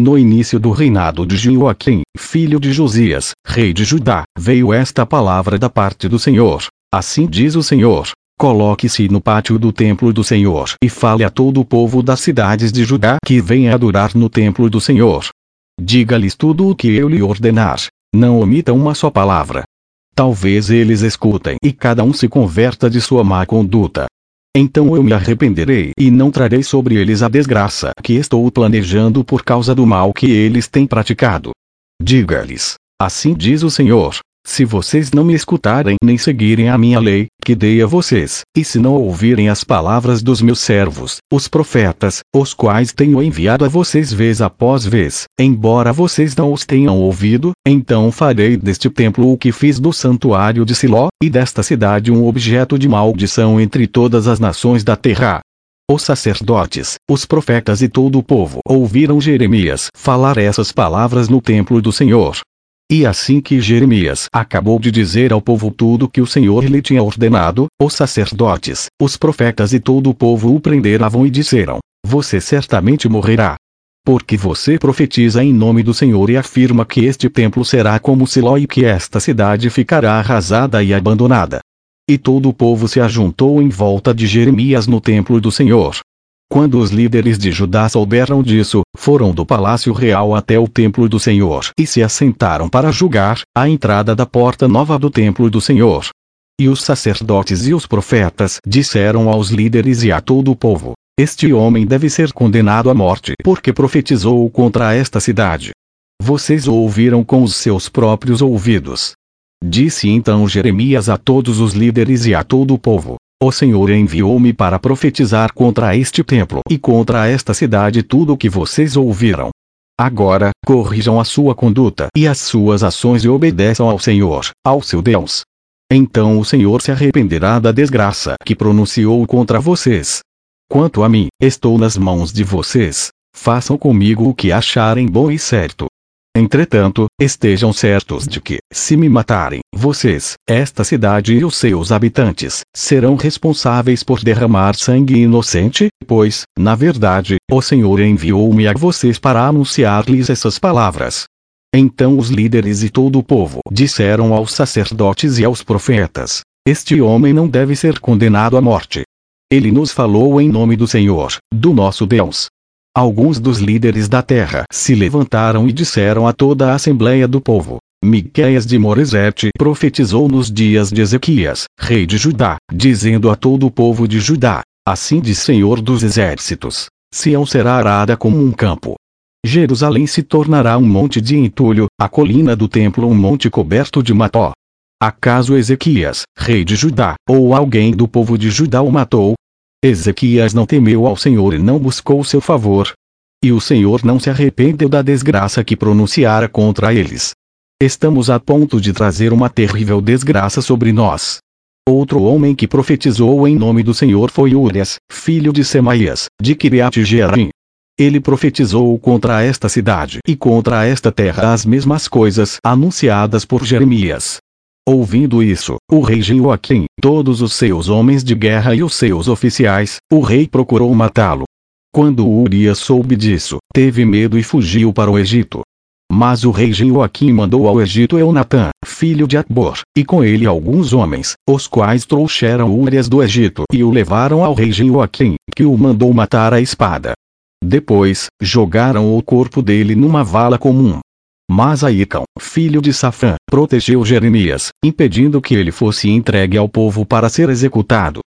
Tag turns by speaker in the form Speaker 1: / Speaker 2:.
Speaker 1: no início do reinado de Joaquim, filho de Josias, rei de Judá, veio esta palavra da parte do Senhor. Assim diz o Senhor: coloque-se no pátio do templo do Senhor e fale a todo o povo das cidades de Judá que venha adorar no templo do Senhor. Diga-lhes tudo o que eu lhe ordenar. Não omita uma só palavra. Talvez eles escutem e cada um se converta de sua má conduta. Então eu me arrependerei e não trarei sobre eles a desgraça que estou planejando por causa do mal que eles têm praticado. Diga-lhes: assim diz o Senhor: se vocês não me escutarem nem seguirem a minha lei, que dei a vocês, e se não ouvirem as palavras dos meus servos, os profetas, os quais tenho enviado a vocês vez após vez, embora vocês não os tenham ouvido, então farei deste templo o que fiz do santuário de Siló, e desta cidade um objeto de maldição entre todas as nações da terra. Os sacerdotes, os profetas e todo o povo ouviram Jeremias falar essas palavras no templo do Senhor. E assim que Jeremias acabou de dizer ao povo tudo que o Senhor lhe tinha ordenado, os sacerdotes, os profetas e todo o povo o prenderam e disseram: você certamente morrerá. Porque você profetiza em nome do Senhor e afirma que este templo será como Siló e que esta cidade ficará arrasada e abandonada. E todo o povo se ajuntou em volta de Jeremias no templo do Senhor. Quando os líderes de Judá souberam disso, foram do palácio real até o templo do Senhor e se assentaram para julgar, à entrada da porta nova do templo do Senhor. E os sacerdotes e os profetas disseram aos líderes e a todo o povo: este homem deve ser condenado à morte porque profetizou contra esta cidade. Vocês o ouviram com os seus próprios ouvidos. Disse então Jeremias a todos os líderes e a todo o povo: o Senhor enviou-me para profetizar contra este templo e contra esta cidade tudo o que vocês ouviram. Agora, corrijam a sua conduta e as suas ações e obedeçam ao Senhor, ao seu Deus. Então o Senhor se arrependerá da desgraça que pronunciou contra vocês. Quanto a mim, estou nas mãos de vocês. Façam comigo o que acharem bom e certo. Entretanto, estejam certos de que, se me matarem, vocês, esta cidade e os seus habitantes, serão responsáveis por derramar sangue inocente, pois, na verdade, o Senhor enviou-me a vocês para anunciar-lhes essas palavras. Então os líderes e todo o povo disseram aos sacerdotes e aos profetas: este homem não deve ser condenado à morte. Ele nos falou em nome do Senhor, do nosso Deus. Alguns dos líderes da terra se levantaram e disseram a toda a assembleia do povo: Miqueias de Moresete profetizou nos dias de Ezequias, rei de Judá, dizendo a todo o povo de Judá: assim diz Senhor dos exércitos: Sião será arada como um campo. Jerusalém se tornará um monte de entulho, a colina do templo um monte coberto de mató. Acaso Ezequias, rei de Judá, ou alguém do povo de Judá o matou? Ezequias não temeu ao Senhor e não buscou seu favor. E o Senhor não se arrependeu da desgraça que pronunciara contra eles. Estamos a ponto de trazer uma terrível desgraça sobre nós. Outro homem que profetizou em nome do Senhor foi Urias, filho de Semaías, de Quiriate-Jearim. Ele profetizou contra esta cidade e contra esta terra as mesmas coisas anunciadas por Jeremias. Ouvindo isso, o rei Joaquim, todos os seus homens de guerra e os seus oficiais, o rei procurou matá-lo. Quando Urias soube disso, teve medo e fugiu para o Egito. Mas o rei Joaquim mandou ao Egito Eunatã, filho de Acbor, e com ele alguns homens, os quais trouxeram Urias do Egito e o levaram ao rei Joaquim, que o mandou matar à espada. Depois, jogaram o corpo dele numa vala comum. Mas Aicão, filho de Safã, protegeu Jeremias, impedindo que ele fosse entregue ao povo para ser executado.